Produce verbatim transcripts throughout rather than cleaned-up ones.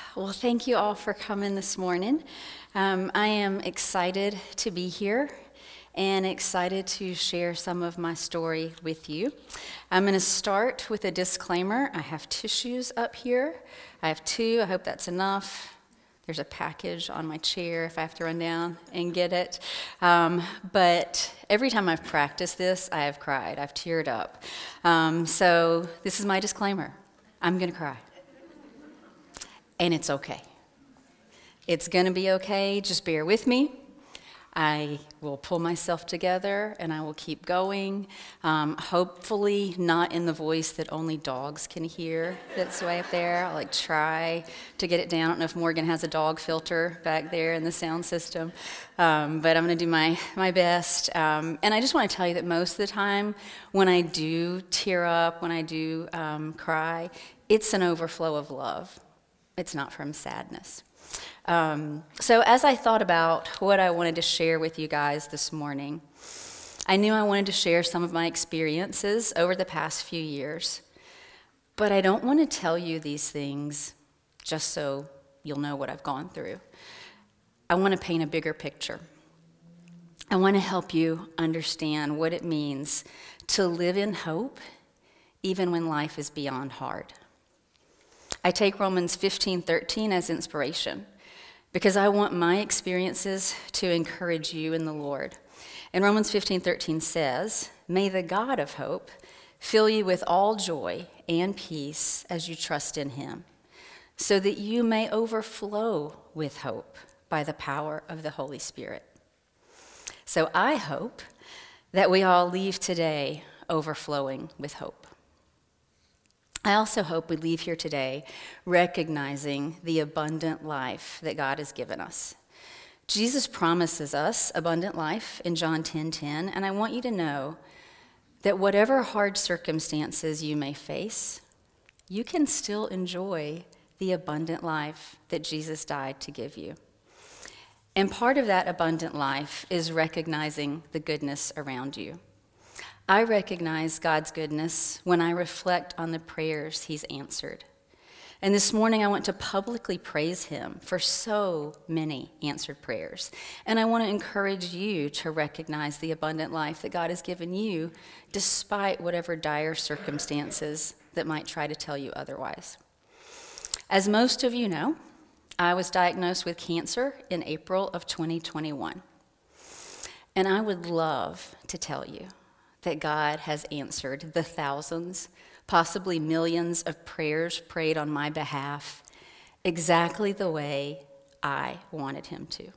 Well, thank you all for coming this morning. Um, I am excited to be here and excited to share some of my story with you. I'm going to start with a disclaimer. I have tissues up here. I have two. I hope that's enough. There's a package on my chair if I have to run down and get it. Um, but every time I've practiced this, I have cried. I've teared up. Um, so this is my disclaimer. I'm going to cry. And it's okay. It's going to be okay. Just bear with me. I will pull myself together and I will keep going. Um, hopefully not in the voice that only dogs can hear that's way up there. I'll like try to get it down. I don't know if Morgan has a dog filter back there in the sound system, um, but I'm going to do my, my best. Um, and I just want to tell you that most of the time when I do tear up, when I do um, cry, it's an overflow of love. It's not from sadness. Um, so as I thought about what I wanted to share with you guys this morning, I knew I wanted to share some of my experiences over the past few years, but I don't want to tell you these things just so you'll know what I've gone through. I want to paint a bigger picture. I want to help you understand what it means to live in hope even when life is beyond hard. I take Romans fifteen thirteen as inspiration because I want my experiences to encourage you in the Lord. And Romans fifteen thirteen says, "May the God of hope fill you with all joy and peace as you trust in him, so that you may overflow with hope by the power of the Holy Spirit." So I hope that we all leave today overflowing with hope. I also hope we leave here today recognizing the abundant life that God has given us. Jesus promises us abundant life in John ten ten, and I want you to know that whatever hard circumstances you may face, you can still enjoy the abundant life that Jesus died to give you. And part of that abundant life is recognizing the goodness around you. I recognize God's goodness when I reflect on the prayers he's answered. And this morning I want to publicly praise him for so many answered prayers. And I want to encourage you to recognize the abundant life that God has given you despite whatever dire circumstances that might try to tell you otherwise. As most of you know, I was diagnosed with cancer in April of twenty twenty-one. And I would love to tell you that God has answered the thousands, possibly millions of prayers prayed on my behalf exactly the way I wanted him to.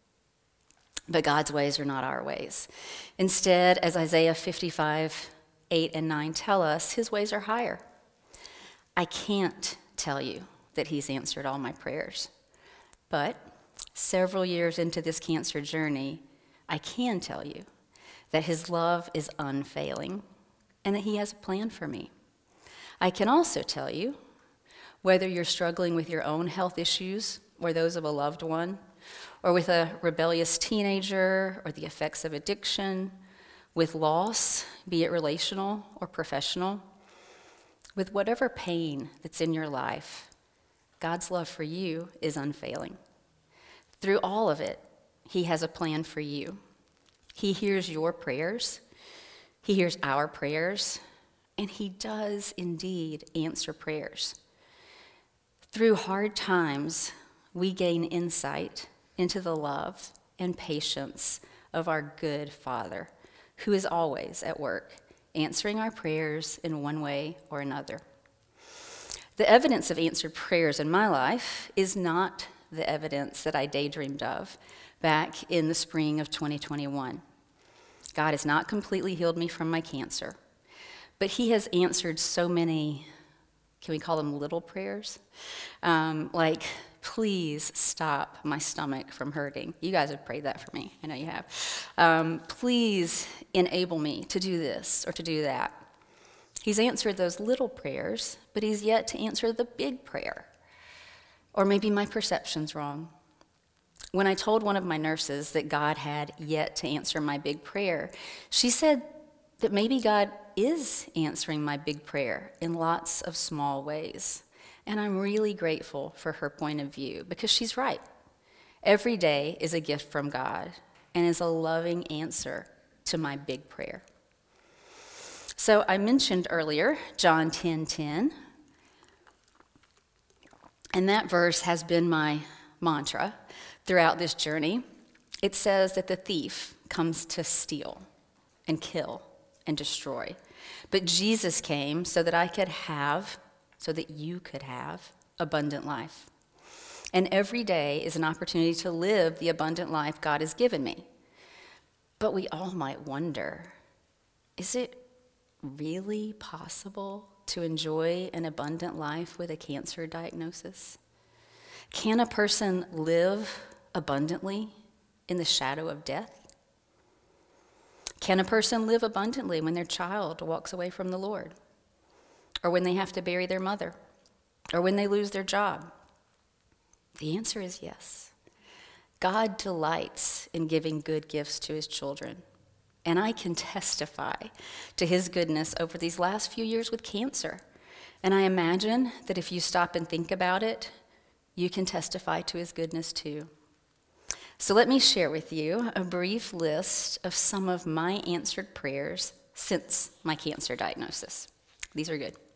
But God's ways are not our ways. Instead, as Isaiah fifty-five, eight and nine tell us, his ways are higher. I can't tell you that he's answered all my prayers, but several years into this cancer journey, I can tell you that his love is unfailing and that he has a plan for me. I can also tell you, whether you're struggling with your own health issues or those of a loved one, or with a rebellious teenager or the effects of addiction, with loss, be it relational or professional, with whatever pain that's in your life, God's love for you is unfailing. Through all of it, he has a plan for you. He hears your prayers, he hears our prayers, and he does indeed answer prayers. Through hard times, we gain insight into the love and patience of our good Father, who is always at work, answering our prayers in one way or another. The evidence of answered prayers in my life is not the evidence that I daydreamed of back in the spring of twenty twenty-one. God has not completely healed me from my cancer, but he has answered so many, can we call them little prayers? Um, like, please stop my stomach from hurting. You guys have prayed that for me. I know you have. Um, please enable me to do this or to do that. He's answered those little prayers, but he's yet to answer the big prayer. Or maybe my perception's wrong. When I told one of my nurses that God had yet to answer my big prayer, she said that maybe God is answering my big prayer in lots of small ways. And I'm really grateful for her point of view because she's right. Every day is a gift from God and is a loving answer to my big prayer. So I mentioned earlier John ten ten, and that verse has been my mantra throughout this journey. It says that the thief comes to steal and kill and destroy. But Jesus came so that I could have, so that you could have, abundant life. And every day is an opportunity to live the abundant life God has given me. But we all might wonder, is it really possible to enjoy an abundant life with a cancer diagnosis? Can a person live abundantly in the shadow of death? Can a person live abundantly when their child walks away from the Lord? Or when they have to bury their mother? Or when they lose their job? The answer is yes. God delights in giving good gifts to his children. And I can testify to his goodness over these last few years with cancer. And I imagine that if you stop and think about it, you can testify to his goodness too. So let me share with you a brief list of some of my answered prayers since my cancer diagnosis. These are good.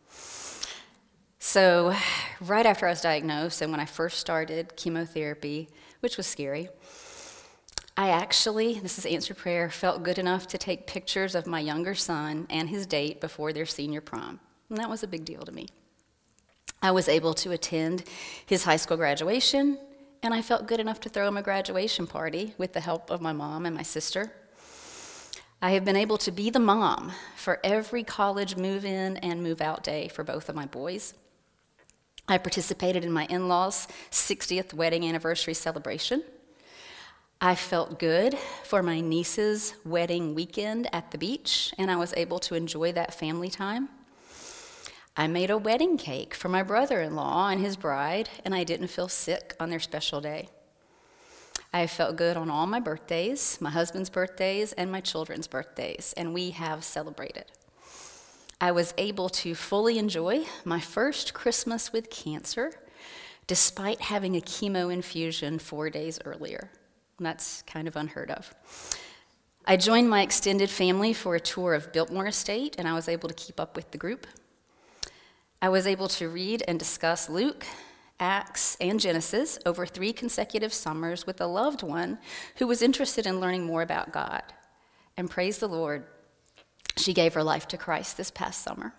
So right after I was diagnosed and when I first started chemotherapy, which was scary, I actually, this is answered prayer, felt good enough to take pictures of my younger son and his date before their senior prom. And that was a big deal to me. I was able to attend his high school graduation, and I felt good enough to throw him a graduation party with the help of my mom and my sister. I have been able to be the mom for every college move-in and move-out day for both of my boys. I participated in my in-laws' sixtieth wedding anniversary celebration. I felt good for my niece's wedding weekend at the beach, and I was able to enjoy that family time. I made a wedding cake for my brother-in-law and his bride, and I didn't feel sick on their special day. I felt good on all my birthdays, my husband's birthdays, and my children's birthdays, and we have celebrated. I was able to fully enjoy my first Christmas with cancer, despite having a chemo infusion four days earlier. That's kind of unheard of. I joined my extended family for a tour of Biltmore Estate, and I was able to keep up with the group. I was able to read and discuss Luke, Acts, and Genesis over three consecutive summers with a loved one who was interested in learning more about God. And praise the Lord, she gave her life to Christ this past summer.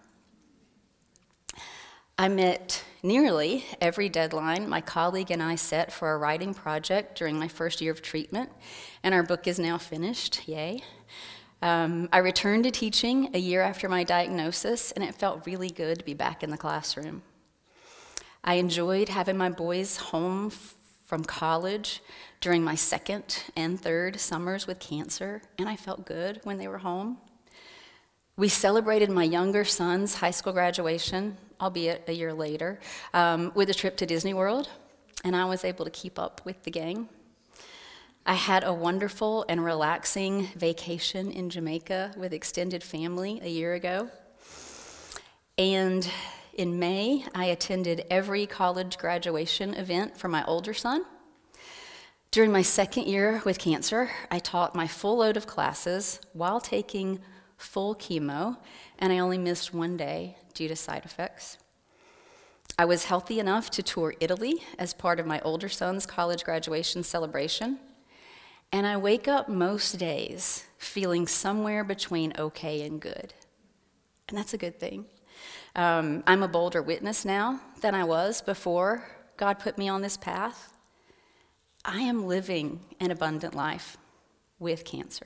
I met nearly every deadline my colleague and I set for a writing project during my first year of treatment, and our book is now finished, yay. Um, I returned to teaching a year after my diagnosis, and it felt really good to be back in the classroom. I enjoyed having my boys home f- from college during my second and third summers with cancer, and I felt good when they were home. We celebrated my younger son's high school graduation, albeit a year later, um, with a trip to Disney World, and I was able to keep up with the gang. I had a wonderful and relaxing vacation in Jamaica with extended family a year ago. And in May, I attended every college graduation event for my older son. During my second year with cancer, I taught my full load of classes while taking full chemo, and I only missed one day due to side effects. I was healthy enough to tour Italy as part of my older son's college graduation celebration, and I wake up most days feeling somewhere between okay and good, and that's a good thing. Um, I'm a bolder witness now than I was before God put me on this path. I am living an abundant life with cancer.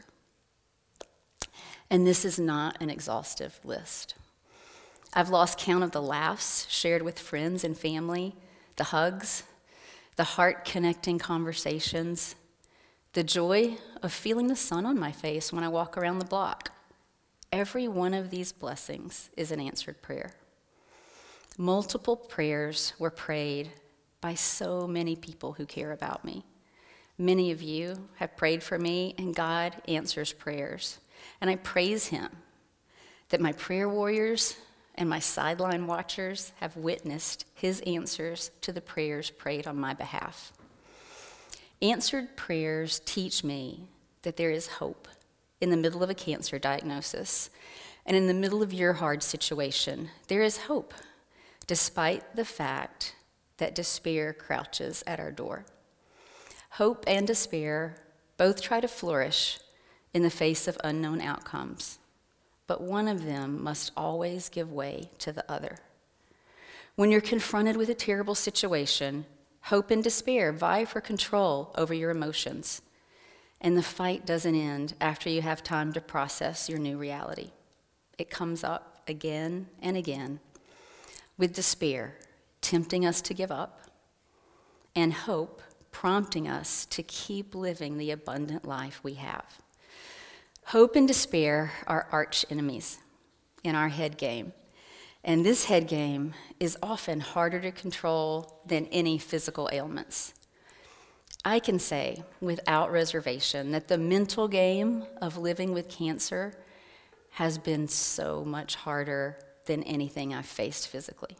And this is not an exhaustive list. I've lost count of the laughs shared with friends and family, the hugs, the heart-connecting conversations, the joy of feeling the sun on my face when I walk around the block. Every one of these blessings is an answered prayer. Multiple prayers were prayed by so many people who care about me. Many of you have prayed for me, and God answers prayers. And I praise him that my prayer warriors and my sideline watchers have witnessed his answers to the prayers prayed on my behalf. Answered prayers teach me that there is hope in the middle of a cancer diagnosis, and in the middle of your hard situation, there is hope, despite the fact that despair crouches at our door. Hope and despair both try to flourish in the face of unknown outcomes, but one of them must always give way to the other. When you're confronted with a terrible situation, hope and despair vie for control over your emotions, and the fight doesn't end after you have time to process your new reality. It comes up again and again, with despair tempting us to give up, and hope prompting us to keep living the abundant life we have. Hope and despair are arch enemies in our head game, and this head game is often harder to control than any physical ailments. I can say without reservation that the mental game of living with cancer has been so much harder than anything I've faced physically.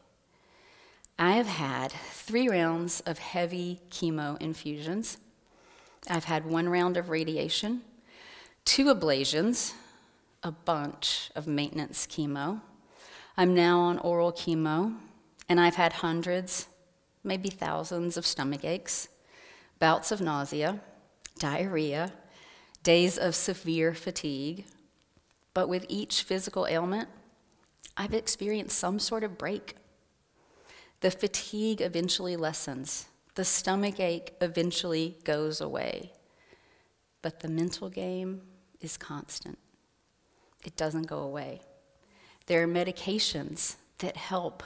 I have had three rounds of heavy chemo infusions. I've had one round of radiation, two ablations, a bunch of maintenance chemo. I'm now on oral chemo, and I've had hundreds, maybe thousands of stomach aches, bouts of nausea, diarrhea, days of severe fatigue. But with each physical ailment, I've experienced some sort of break. The fatigue eventually lessens. The stomach ache eventually goes away. But the mental game is constant. It doesn't go away. There are medications that help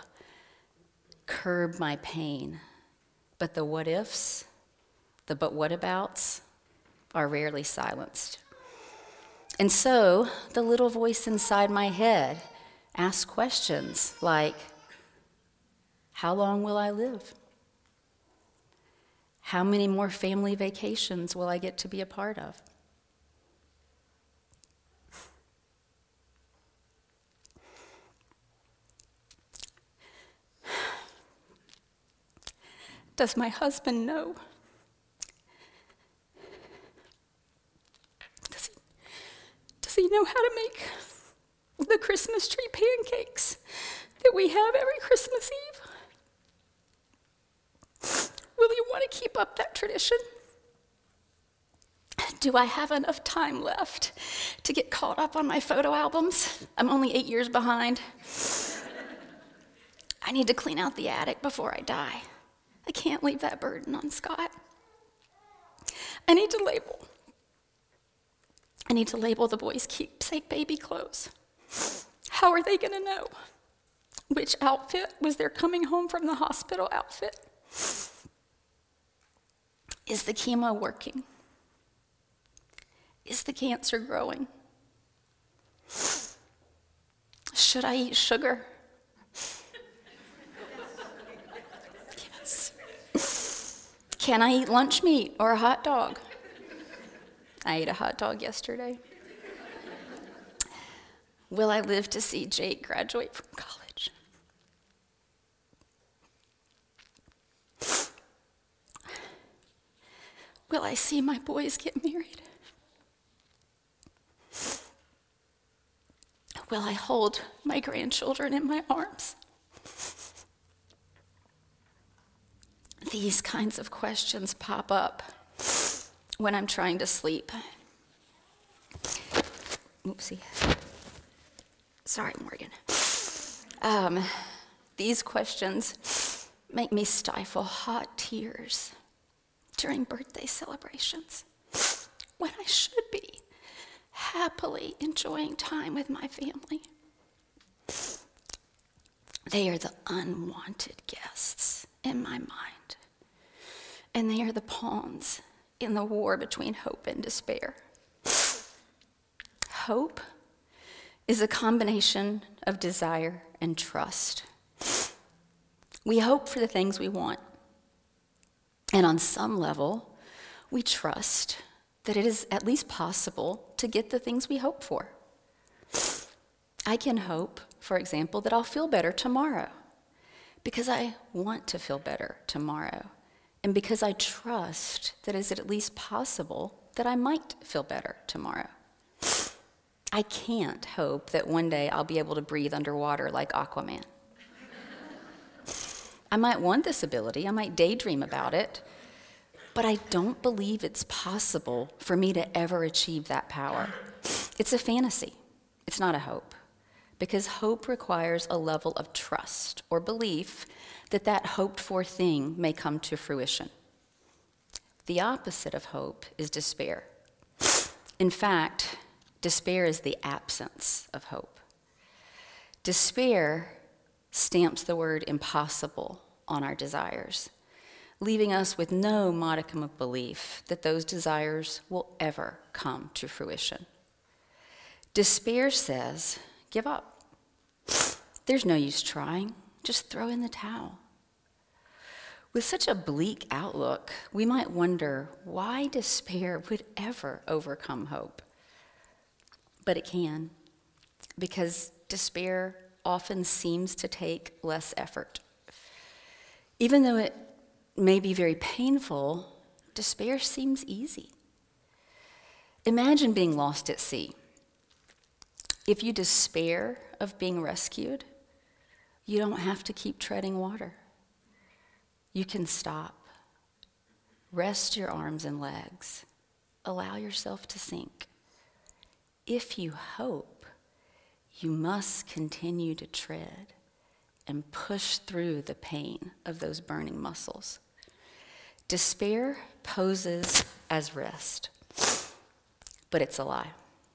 curb my pain, but the what ifs, the but what abouts, are rarely silenced. And so the little voice inside my head asks questions like, how long will I live? How many more family vacations will I get to be a part of? Does my husband know? Does he, does he know how to make the Christmas tree pancakes that we have every Christmas Eve? Will you want to keep up that tradition? Do I have enough time left to get caught up on my photo albums? I'm only eight years behind. I need to clean out the attic before I die. I can't leave that burden on Scott. I need to label. I need to label the boys' keepsake baby clothes. How are they going to know which outfit was their coming home from the hospital outfit? Is the chemo working? Is the cancer growing? Should I eat sugar? Yes. Can I eat lunch meat or a hot dog? I ate a hot dog yesterday. Will I live to see Jake graduate from college? Will I see my boys get married? Will I hold my grandchildren in my arms? These kinds of questions pop up when I'm trying to sleep. Oopsie. Sorry, Morgan. Um, these questions make me stifle hot tears during birthday celebrations, when I should be happily enjoying time with my family. They are the unwanted guests in my mind, and they are the pawns in the war between hope and despair. Hope is a combination of desire and trust. We hope for the things we want. And on some level, we trust that it is at least possible to get the things we hope for. I can hope for example, that I'll feel better tomorrow because I want to feel better tomorrow and because I trust that it's at least possible that I might feel better tomorrow. I can't hope that one day I'll be able to breathe underwater like Aquaman. I might want this ability, I might daydream about it, but I don't believe it's possible for me to ever achieve that power. It's a fantasy. It's not a hope, because hope requires a level of trust or belief that that hoped-for thing may come to fruition. The opposite of hope is despair. In fact, despair is the absence of hope. Despair stamps the word impossible on our desires, leaving us with no modicum of belief that those desires will ever come to fruition. Despair says, give up. There's no use trying. Just throw in the towel. With such a bleak outlook, we might wonder why despair would ever overcome hope. But it can, because despair often seems to take less effort. Even though it may be very painful, despair seems easy. Imagine being lost at sea. If you despair of being rescued, you don't have to keep treading water. You can stop, rest your arms and legs, allow yourself to sink. If you hope, you must continue to tread and push through the pain of those burning muscles. Despair poses as rest, but it's a lie.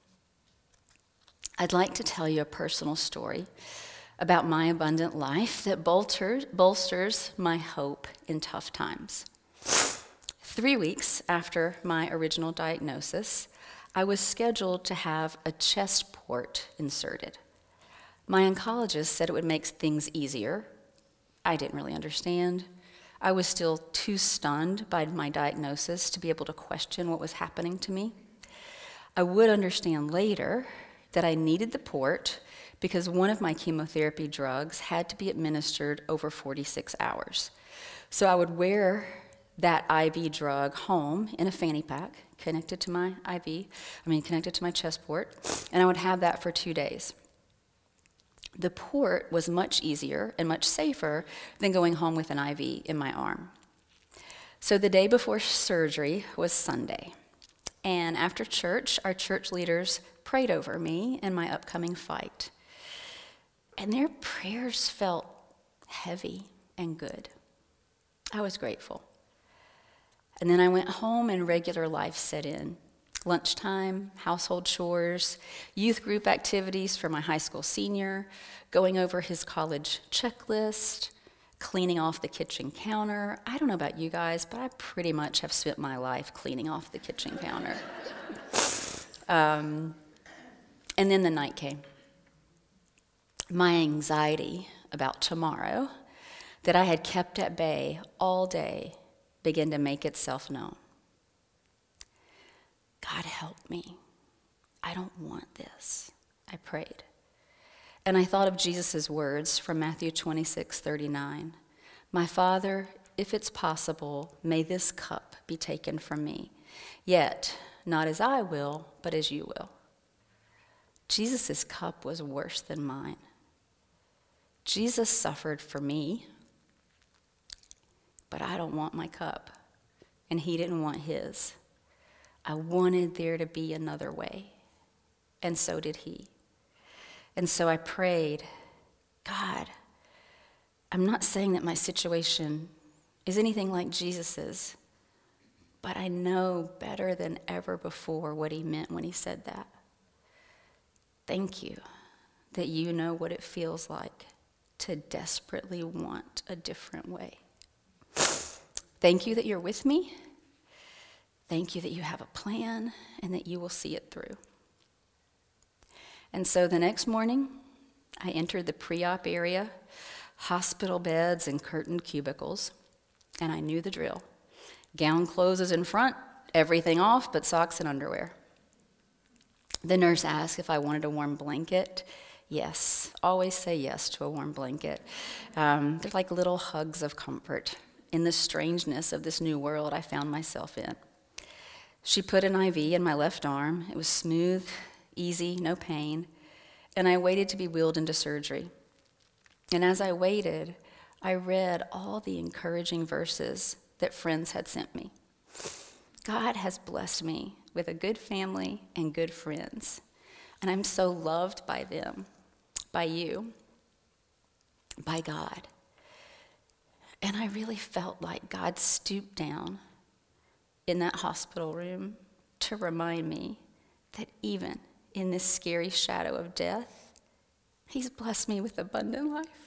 I'd like to tell you a personal story about my abundant life that bolsters, bolsters my hope in tough times. Three weeks after my original diagnosis, I was scheduled to have a chest port inserted. My oncologist said it would make things easier. I didn't really understand. I was still too stunned by my diagnosis to be able to question what was happening to me. I would understand later that I needed the port because one of my chemotherapy drugs had to be administered over forty-six hours. So I would wear that I V drug home in a fanny pack connected to my I V, I mean connected to my chest port, and I would have that for two days. The port was much easier and much safer than going home with an I V in my arm. So the day before surgery was Sunday, and after church, our church leaders prayed over me and my upcoming fight. And their prayers felt heavy and good. I was grateful. And then I went home and regular life set in. Lunchtime, household chores, youth group activities for my high school senior, going over his college checklist, cleaning off the kitchen counter. I don't know about you guys, but I pretty much have spent my life cleaning off the kitchen counter. um, and then the night came. My anxiety about tomorrow that I had kept at bay all day began to make itself known. God, help me. I don't want this, I prayed. And I thought of Jesus' words from Matthew twenty-six thirty-nine. My Father, if it's possible, may this cup be taken from me. Yet, not as I will, but as you will. Jesus' cup was worse than mine. Jesus suffered for me, but I don't want my cup, and he didn't want his. I wanted there to be another way, and so did he. And so I prayed, God, I'm not saying that my situation is anything like Jesus's, but I know better than ever before what he meant when he said that. Thank you that you know what it feels like to desperately want a different way. Thank you that you're with me. Thank you that you have a plan and that you will see it through. And so the next morning, I entered the pre-op area, hospital beds and curtained cubicles, and I knew the drill. Gown closes in front, everything off but socks and underwear. The nurse asked if I wanted a warm blanket. Yes, always say yes to a warm blanket. Um, they're like little hugs of comfort in the strangeness of this new world I found myself in. She put an I V in my left arm. It was smooth, easy, no pain, and I waited to be wheeled into surgery. And as I waited, I read all the encouraging verses that friends had sent me. God has blessed me with a good family and good friends, and I'm so loved by them, by you, by God. And I really felt like God stooped down in that hospital room to remind me that even in this scary shadow of death, He's blessed me with abundant life.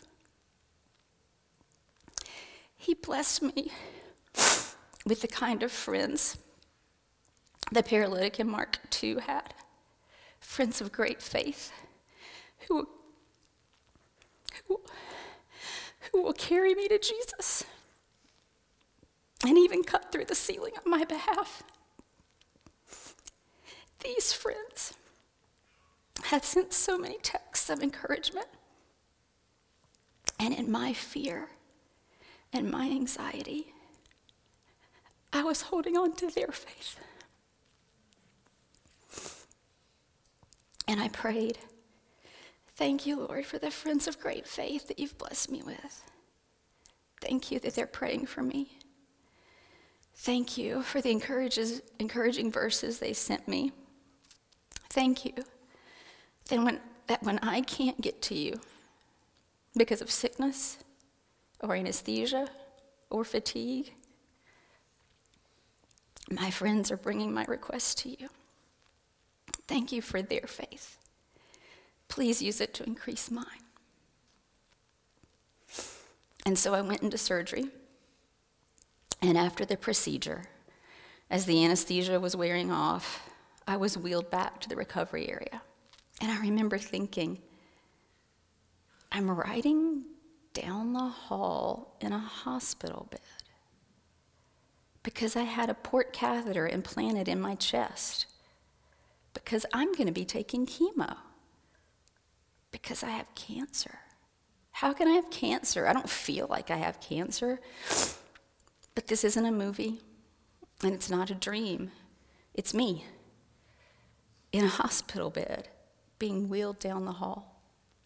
He blessed me with the kind of friends the paralytic in Mark two had, friends of great faith who, who, who will carry me to Jesus and even cut through the ceiling on my behalf. These friends had sent so many texts of encouragement, and in my fear and my anxiety, I was holding on to their faith. And I prayed, thank you, Lord, for the friends of great faith that you've blessed me with. Thank you that they're praying for me. Thank you for the encourages, encouraging verses they sent me. Thank you that when, that when I can't get to you because of sickness or anesthesia or fatigue, my friends are bringing my requests to you. Thank you for their faith. Please use it to increase mine. And so I went into surgery, and after the procedure, as the anesthesia was wearing off, I was wheeled back to the recovery area. And I remember thinking, I'm riding down the hall in a hospital bed because I had a port catheter implanted in my chest, because I'm going to be taking chemo, because I have cancer. How can I have cancer? I don't feel like I have cancer. But this isn't a movie, and it's not a dream. It's me in a hospital bed being wheeled down the hall.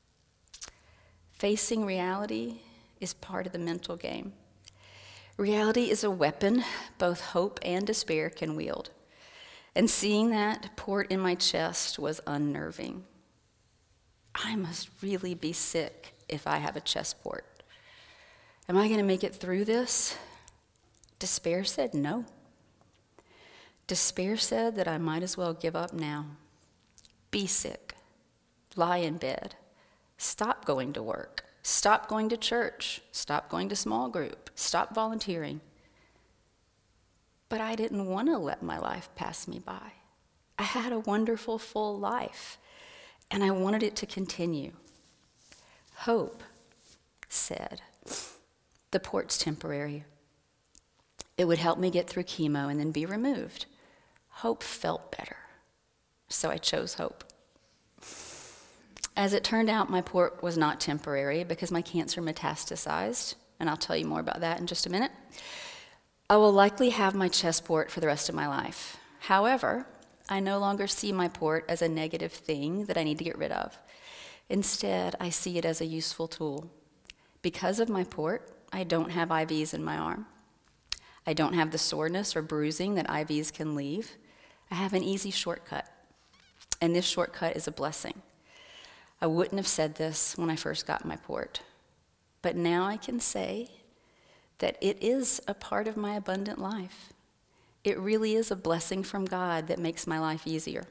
Facing reality is part of the mental game. Reality is a weapon both hope and despair can wield. And seeing that port in my chest was unnerving. I must really be sick if I have a chest port. Am I going to make it through this? Despair said no. Despair said that I might as well give up now. Be sick. Lie in bed. Stop going to work. Stop going to church. Stop going to small group. Stop volunteering. But I didn't want to let my life pass me by. I had a wonderful, full life, and I wanted it to continue. Hope said, the port's temporary. It would help me get through chemo and then be removed. Hope felt better, so I chose hope. As it turned out, my port was not temporary because my cancer metastasized, and I'll tell you more about that in just a minute. I will likely have my chest port for the rest of my life. However, I no longer see my port as a negative thing that I need to get rid of. Instead, I see it as a useful tool. Because of my port, I don't have I Vs in my arm. I don't have the soreness or bruising that I Vs can leave. I have an easy shortcut, and this shortcut is a blessing. I wouldn't have said this when I first got my port, but now I can say that it is a part of my abundant life. It really is a blessing from God that makes my life easier.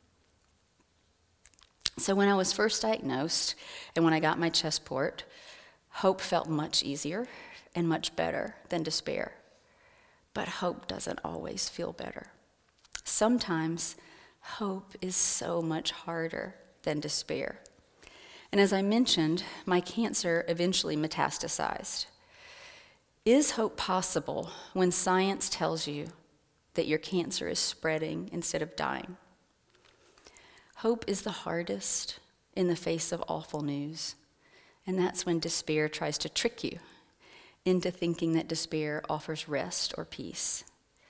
So when I was first diagnosed and when I got my chest port, hope felt much easier and much better than despair. But hope doesn't always feel better. Sometimes hope is so much harder than despair. And as I mentioned, my cancer eventually metastasized. Is hope possible when science tells you that your cancer is spreading instead of dying? Hope is the hardest in the face of awful news. And that's when despair tries to trick you into thinking that despair offers rest or peace.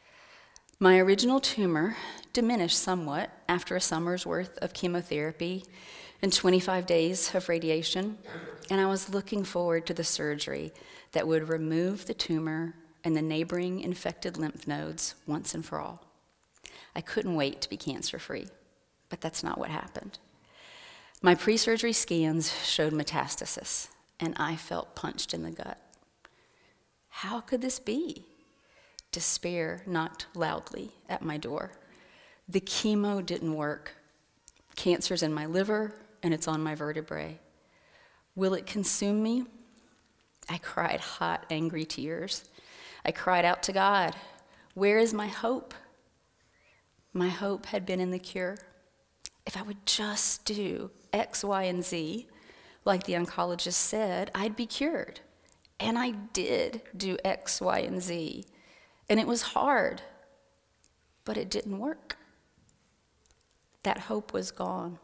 My original tumor diminished somewhat after a summer's worth of chemotherapy and twenty-five days of radiation, and I was looking forward to the surgery that would remove the tumor and the neighboring infected lymph nodes once and for all. I couldn't wait to be cancer-free, but that's not what happened. My pre-surgery scans showed metastasis, and I felt punched in the gut. How could this be? Despair knocked loudly at my door. The chemo didn't work. Cancer's in my liver, and it's on my vertebrae. Will it consume me? I cried hot, angry tears. I cried out to God, where is my hope? My hope had been in the cure. If I would just do X, Y, and Z, like the oncologist said, I'd be cured. And I did do X, Y, and Z. And it was hard, but it didn't work. That hope was gone.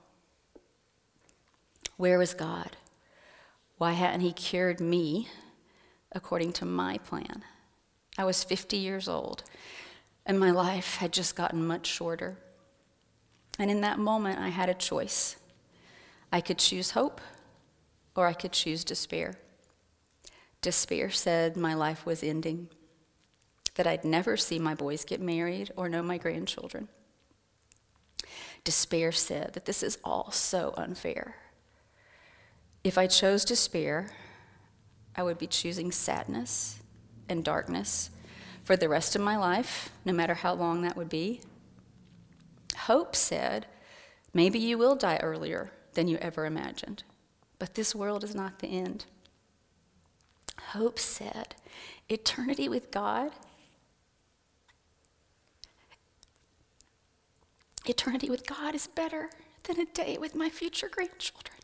Where was God? Why hadn't he cured me according to my plan? I was fifty years old, and my life had just gotten much shorter. And in that moment, I had a choice. I could choose hope, or I could choose despair. Despair said my life was ending, that I'd never see my boys get married or know my grandchildren. Despair said that this is all so unfair. If I chose despair, I would be choosing sadness and darkness for the rest of my life, no matter how long that would be. Hope said, maybe you will die earlier than you ever imagined, but this world is not the end. Hope said, eternity with God, eternity with God is better than a day with my future grandchildren.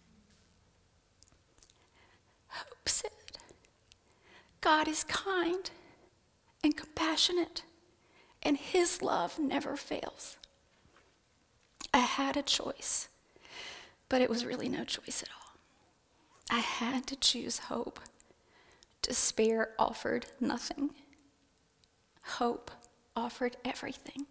Hope said, God is kind and compassionate, and his love never fails. I had a choice, but it was really no choice at all. I had to choose hope. Despair offered nothing. Hope offered everything.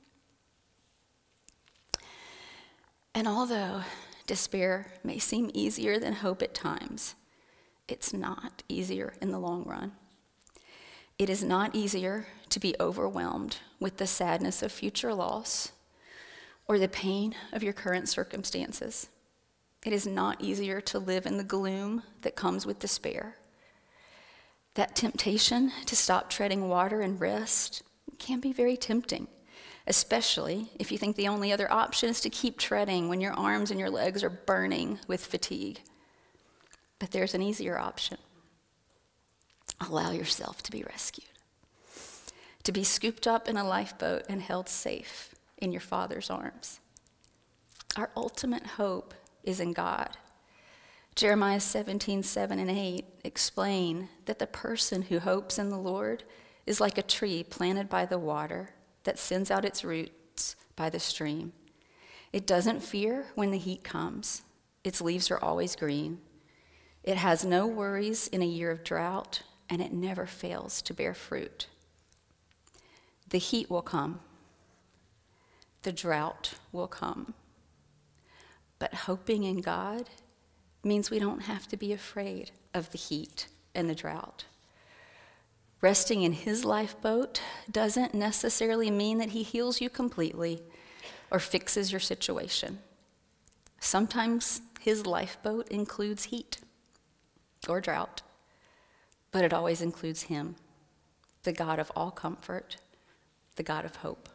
And although despair may seem easier than hope at times, it's not easier in the long run. It is not easier to be overwhelmed with the sadness of future loss or the pain of your current circumstances. It is not easier to live in the gloom that comes with despair. That temptation to stop treading water and rest can be very tempting, especially if you think the only other option is to keep treading when your arms and your legs are burning with fatigue. But there's an easier option. Allow yourself to be rescued, to be scooped up in a lifeboat and held safe in your Father's arms. Our ultimate hope is in God. Jeremiah seventeen, seven and eight explain that the person who hopes in the Lord is like a tree planted by the water that sends out its roots by the stream. It doesn't fear when the heat comes. Its leaves are always green. It has no worries in a year of drought, and it never fails to bear fruit. The heat will come. The drought will come. But hoping in God means we don't have to be afraid of the heat and the drought. Resting in his lifeboat doesn't necessarily mean that he heals you completely or fixes your situation. Sometimes his lifeboat includes heat or drought, but it always includes him, the God of all comfort, the God of hope.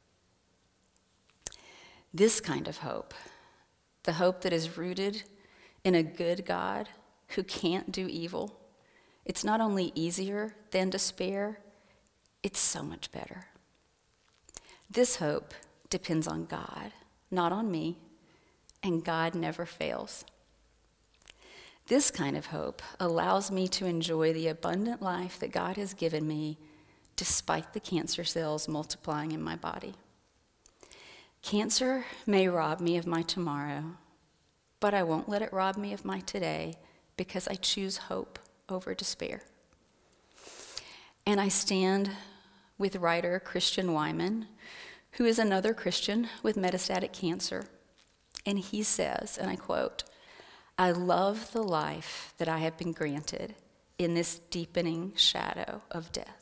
This kind of hope, the hope that is rooted in a good God who can't do evil, it's not only easier than despair, it's so much better. This hope depends on God, not on me, and God never fails. This kind of hope allows me to enjoy the abundant life that God has given me despite the cancer cells multiplying in my body. Cancer may rob me of my tomorrow, but I won't let it rob me of my today because I choose hope over despair. And I stand with writer Christian Wyman, who is another Christian with metastatic cancer. And he says, and I quote, "I love the life that I have been granted in this deepening shadow of death."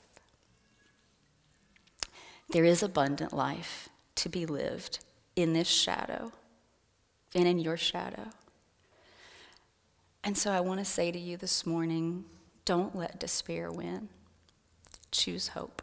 There is abundant life to be lived in this shadow and in your shadow. And so I want to say to you this morning, don't let despair win. Choose hope.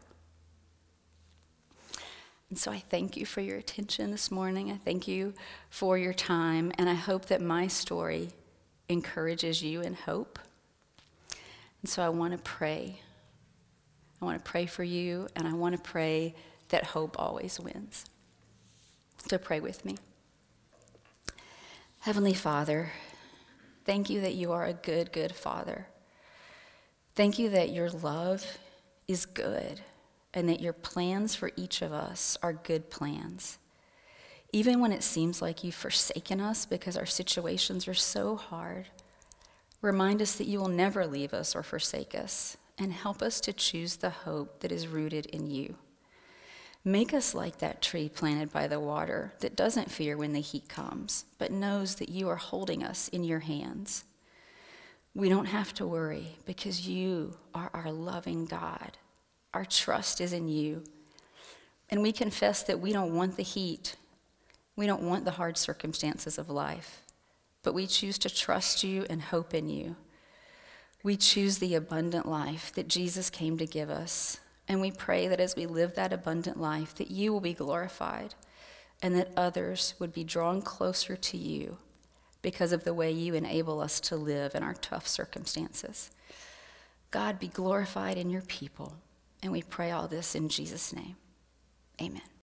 And so I thank you for your attention this morning. I thank you for your time, and I hope that my story encourages you in hope. And so I want to pray. I want to pray for you, and I want to pray that hope always wins. So pray with me. Heavenly Father, thank you that you are a good, good Father. Thank you that your love is good and that your plans for each of us are good plans. Even when it seems like you've forsaken us because our situations are so hard, remind us that you will never leave us or forsake us, and help us to choose the hope that is rooted in you. Make us like that tree planted by the water that doesn't fear when the heat comes, but knows that you are holding us in your hands. We don't have to worry because you are our loving God. Our trust is in you. And we confess that we don't want the heat. We don't want the hard circumstances of life, but we choose to trust you and hope in you. We choose the abundant life that Jesus came to give us. And we pray that as we live that abundant life, that you will be glorified and that others would be drawn closer to you because of the way you enable us to live in our tough circumstances. God, be glorified in your people. And we pray all this in Jesus' name. Amen.